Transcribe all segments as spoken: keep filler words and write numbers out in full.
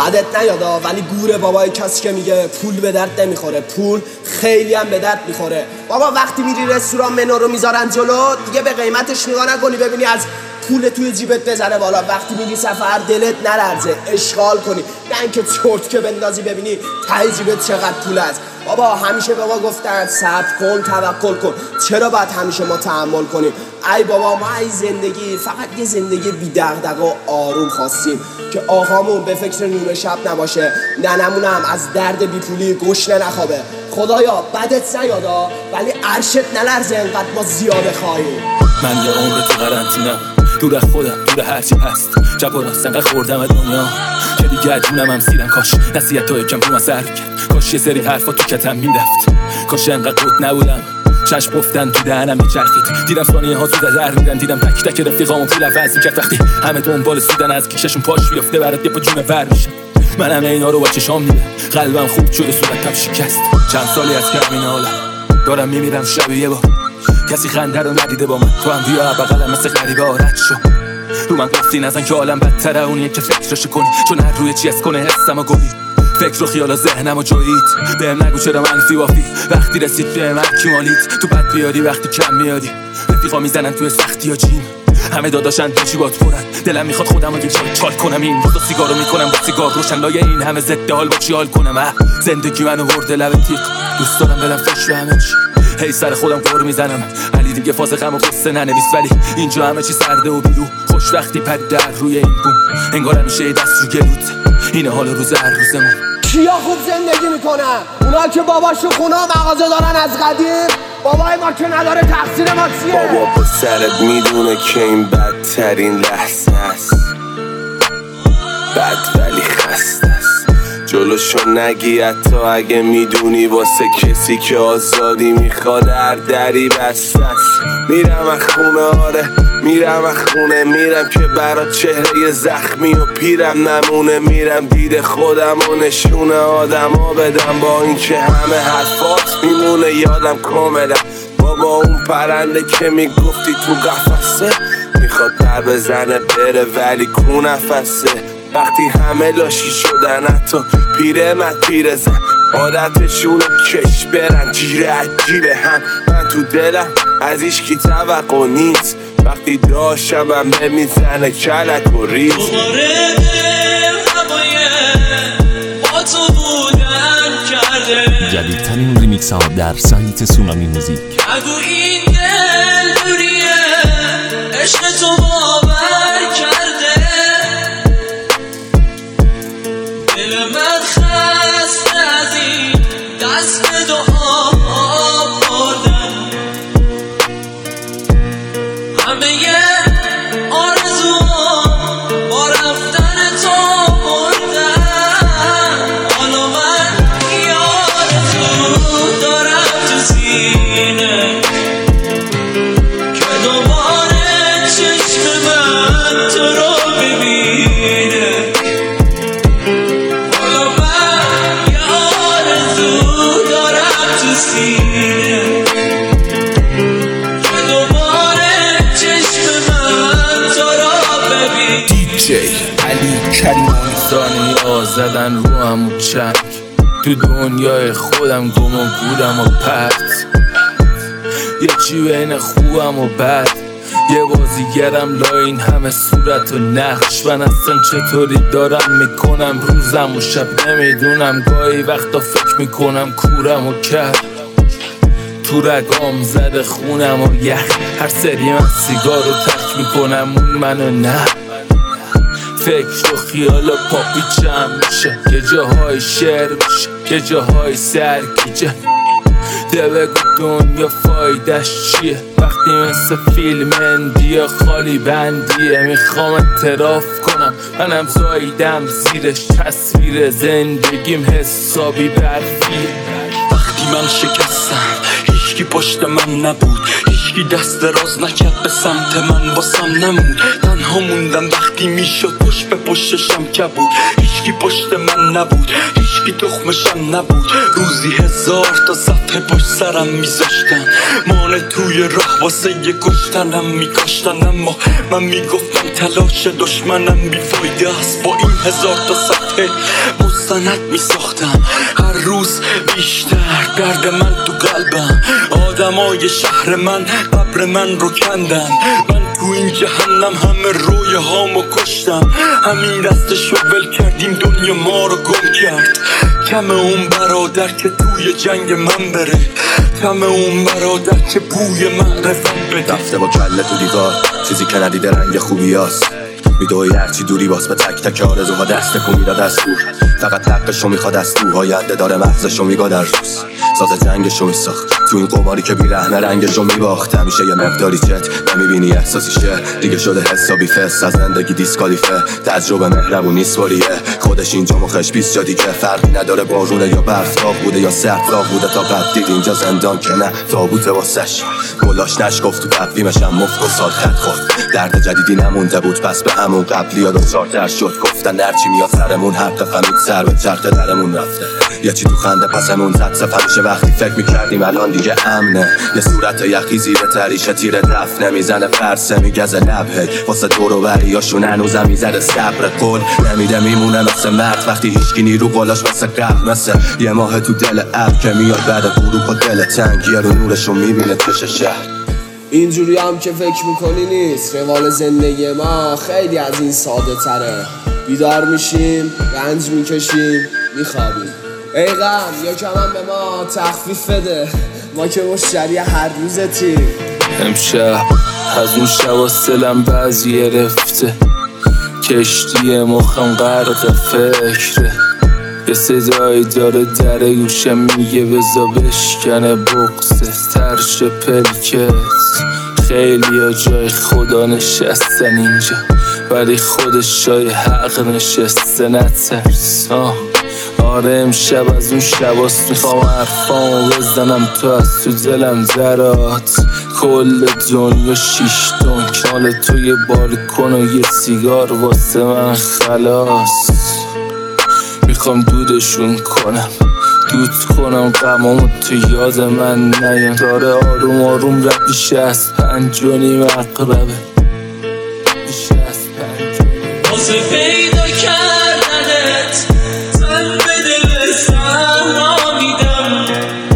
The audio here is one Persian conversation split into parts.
بدت نیادا ولی گوره بابای کسی که میگه پول به درد نمیخوره. پول خیلی هم به درد میخوره بابا. وقتی میری رستوران منو رو میذارن جلو دیگه به قیمتش نگاه نکنی ببینی از پول توی جیبت بزنه بالا. وقتی میری سفر دلت نلرزه، اشغال کنی، نه اینکه چرت که بندازی ببینی ته جیبت چقدر پول است. بابا همیشه به ما گفتن صبر کن، توکل کن. چرا باید همیشه ما تحمل کنیم؟ ای بابا ما ای زندگی فقط یه زندگی بی دغدغه و آروم خواستیم که آقامون به فکر نور شب نباشه، ننمونم از درد بی پولی گشنه نخوابه. خدایا بدت نیادا ولی عرشت نلرزه انقدر ما زیاده خواهیم. من یه عمر تو قرنطینه‌ام، دور از خودم، دور هرچی هست. جب و راست انقدر خوردم از دنیا که دیگه عجونم هم سیرم. کاش نصیحت ها یکم رو اثر کرد، کاش یه سری حرفا تو کتم میرفت، کاش انقدر قد نبودم. چشم گفتن تو دهنم میچرخید، دیدم ثانیه ها زود در میدن، دیدم تک تک رفیقامو پول عوض میکرد. وقتی همه دنبال سودن از کیششون پاش بیفته برات یه پا جون ور میشم. من همه اینا رو با چشام دیدم، قلبم خوب شده صورتم شکست. چند سالی از که همین حالم دارم میمیرم شب یه بار، کسی خنده رو ندیده با من. تو هم بیا بغلم مثل غریبه آرد شو، رو من گفتی نزن که عالم بدتره اونیه که فکرشو کنی، چون هر روی چی از کنه حسم و گویی فکر و خیال و ذهنم و جویید. بهم نگو چرا منفی وافی وقتی رسید به من کی مالید. تو بد بیاری وقتی کم میاری، رفیقا میزنن توی سختی ها جیم، همه داداشن تو جیبات پرن. دلم میخواد خودم رو یه چال چال کنم، این روزا سیگارو میکنم با سیگار روشن، لای این همه ضد حال با چی حال کنم. اه زندگی منو ورده لب تیغ، دوست دارم برم فکر همه چی، هی سر خودم قور میزنم. علی دیگه فاز غم و قصه ننویس، ولی اینجا همه چی سرده و بیرو. خوشبختی پد در روی این بوم، انگار همیشه دست رو گلوت. اینه حال روز هر روزمون. کیا خوب زندگی میکنن؟ اونا که باباشو خونه و مغازه دارن از قدیم. بابای ما که نداره تقصیر ما چیه؟ بابا پسرت میدونه که این بدترین لحظه است، بد ولی خسته است. جلوشو نگی حتی اگه میدونی واسه کسی که آزادی میخواد هر دری بسته است. میرم از خونه، آره میرم از خونه، میرم که برا چهره زخمی و پیرم نمونه. میرم دید خودم و نشونه آدم ها بدم، با این که همه حرفات میمونه یادم کاملا. بابا اون پرنده که میگفتی تو قفسه میخواد پر بزنه بره ولی کو نفسه. وقتی همه لاشی شدن حتی پیرمرد پیرزن عادتشونه کش برن جیره عجیبه هم. من تو دلم از ایشکی توقع نیست، وقتی داشتم هم نمیزنه کلک و ریز. دوباره دل هوایه با تو بودن کرده، جدیدترین ریمیکس ها در سایت سونامی موزیک. اگو این دل دوریه عشق تو باور کرده، دل من خسته از این دست به دعا بردم. همه آرزوام با رفتن تو بردم. حالا من یه آرزو دارم تو سینه که دوباره چشم من تو رو ببینه. حالا من یه آرزو دارم تو سینه که دوباره چشم من تو رو ببینه. دیجی علی کریمانی ثانیه زدن رو همون چنگ، تو دنیای خودم گم و گودم و پرت، یه چی بین خوبم و بد، یه بازیگرم لا این همه صورت و نقش. من اصلا چطوری دارم میکنم روزم و شب نمیدونم، گاهی وقتا فکر میکنم کورم و کرد، تو رگام زده خونم و یخ. هر سری من سیگار رو ترک میکنم اون منو نه، فکر و خیال و پاپیچم میشه، یه جاهای شعر میشه یه جاهای سرگیجه. ده بگو دنیا فایدش چیه وقتی مثل فیلم اندیه خالی بندیه. میخوام اعتراف کنم منم زاییدم زیرش، تصویر زندگیم حسابی برفیه. وقتی من شکستم هیچکی پشت من نبود، هیچکی هیچکی دست دراز نکرد به سمت من، واسم نمود. تنها موندم وقتی میشد پشت به پشتشم کبود. هیچکی پشت من نبود، هیچکی تخمشم نبود. روزی هزار تا صفحه پشت سرم میذاشتن، مانه توی راه واسه یه کشتنم میکاشتن. اما من میگفتم تلاش دشمنم بیفایده است. با این هزار تا صفحه مستند میساختم هر روز بیشتر. درد من تو قلبم، آدمای شهر من قبر من رو کندن. من تو این جهنم همه روی هامو کشتم. همین دستشو ول کردیم دنیا ما رو گم کرد. کم اون برادر که توی جنگ من بره، کم اون برادر که بوی معرفم بده. رفته با کله تو دیوار، چیزی که ندیده رنگ خوبی هست. میدوی هرچی دوری باز به تک تک آرزوها دست کن میداد از دور. فقط حقشو میخواد از تو، آینده داره مغزشو میگا در روز. ساز جنگشو میساخت تو این قماری که بی رحمه رنگشو میباخت. همیشه یه مقداری چت نمیبینی احساسی شه، دیگه شده حسابی فس از زندگی دیسکالیفه. تجربه مهربونی سوالیه، خودش اینجا مخش بیست جا دیگه. فرقی نداره بارونه یا برف، داغ بوده یا سرد داغ بوده. تا قد دید اینجا زندان که نه تابوته واسش. گلاش نشگفت تو تقویمشم مفت و سال خط خورد. درد جدیدی نمونده بود پس به همون قبلی یا دوچارتر شد. گفتن هرچی میاد سرمون حق فهمید سر به چرخ درمون رفته. یه چی تو خنده پسمون زد سفرشه وقتی فکر میکردیم الان دیگه امنه. یه صورت یخی زیر تریشه تیر دف نمیزنه فرسه میگزه لبه. واسه دور و بریاشون هنوزم میزده صبر قول نمیده میمونه مثل مرد. وقتی هیچکی نیرو بالاش مثل قبل، مثل یه ماه تو دل اب که میاد بعد غروب و دل تنگ یه رو نورشون میبینه چش شهر. اینجوری هم که فکر میکنی نیست. روال زندگی ما خیلی از این ساده تره. بیدار میشیم، رنج میکشیم، میخوابیم. ای غم یکم هم به ما تخفیف بده، ما که مشتری هر روزتیم. امشب از اون شب سلم بعضی گرفته، کشتی مخم غرق فکره. یه صدایی داره در گوشم میگه بزا بشکنه بغزه ترش پلکت. خیلی ها جای خدا نشستن اینجا، ولی خودش جای حق نشسته. نترس آره امشب از اون شباست میخوام حرفامو بزنم تو از تو دلم درات. کل دنیا شیش دنک مال توی بالکن و یه سیگار واسه من خلاص. میخوام دودشون کنم، دود کنم غمامو تو یاد من نیان. داره آروم آروم رب بیشه از پنج و نیم اقربه، بیشه از پنج و نیم. واسه پیدا کردنت زن به دل صحرا میدم.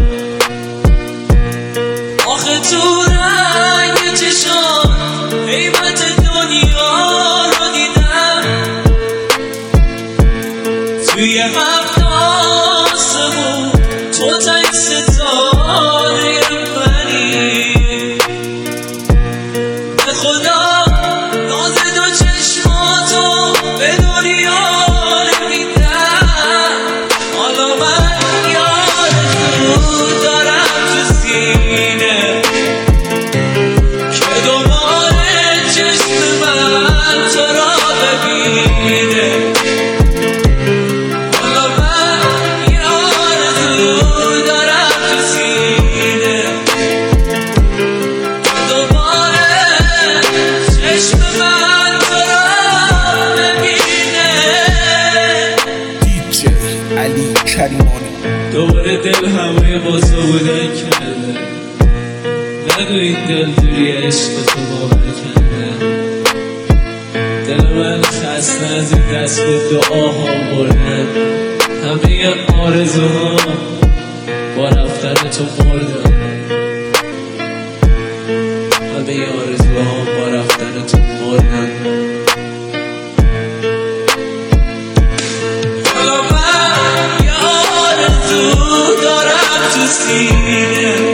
آخه تو رنگ چشام قیمت دنیا رو دیدم. توی هفت آسمون تو تک ستاره منی. به خدا ناز دو چشماتو به دنیا نمیدم. حالا من یاد تو دارم تو سینه که دوباره چشم من تو را ببینه. دوباره دل همه بازا بودن کرده. نگو این دل دوری عشق تو باور کرده. دل من خسته از این دست به دعاها بردن. همه آرزوها با رفتن تو مردن. همه آرزوها با رفتن تو مردن. حالا من یه آرزو دارم تو سینه